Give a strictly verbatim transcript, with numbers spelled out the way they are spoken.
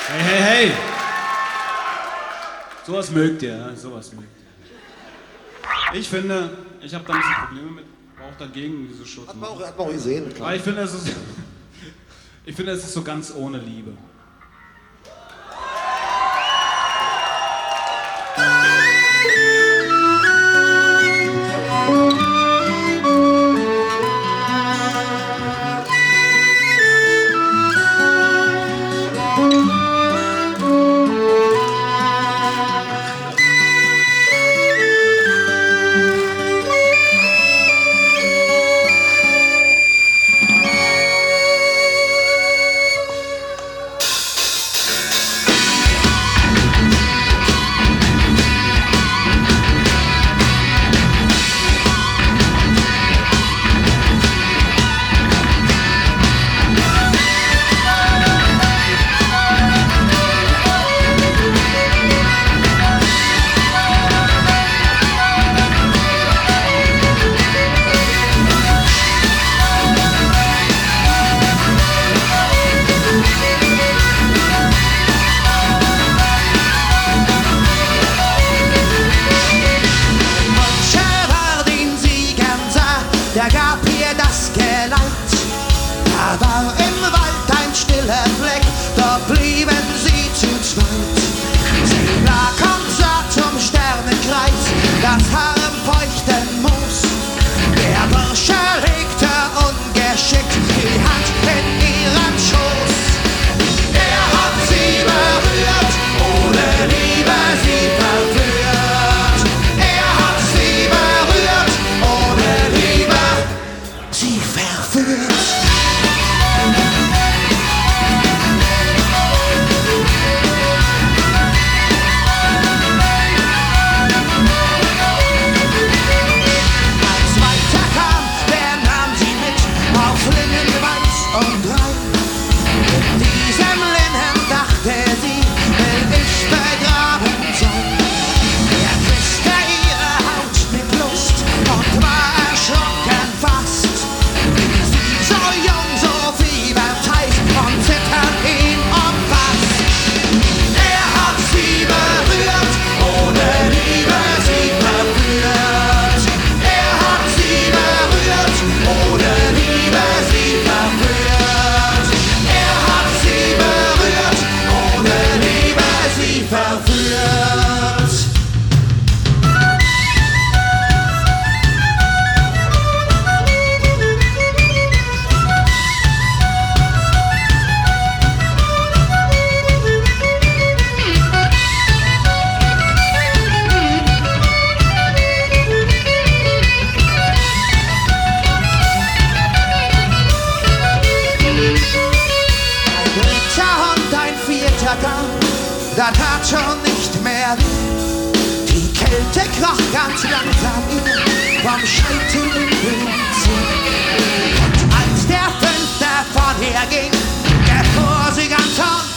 Hey, hey, hey! Sowas mögt ihr, ja? Sowas mögt ihr. Ich finde, ich habe da ein bisschen Probleme mit, auch dagegen, diese Show zu machen. Hat man auch gesehen, klar. Aber ich finde, es ist, ich finde, es ist so ganz ohne Liebe. Der gab ihr das Geleit. Da war im Wald ein stiller Fleck, dort blieben sie zu zweit. Sie lag und sah zum Sternenkreis, das Haar im feuchten Moos. Der Bursche legte ungeschickt die Hand in ihren Schoß. Er hat sie berührt, ohne Liebe sie verführt. Er hat sie berührt, ohne Liebe sie verführt. Als weiter kam, der nahm sie mit auf Linnen weiß und rein. In diesem Linnen, dachte sie, will ich begraben sein. Er küsste ihre Haut mit Lust und war erschrocken fast. Sie so jung, so fieberteich und zitternd ihn umfasst. Er hat sie berührt, ohne Liebe sie verführt. Er hat sie berührt, ohne Liebe sie verführt. Er hat sie berührt, ohne Liebe sie verführt. Ein dritter und ein vierter Gang, da tat schon nicht mehr weh. Die Kälte kroch ganz langsam ihr vom Scheitel in den See. Und als der fünfte von ihr ging, erfuhr sie ganz und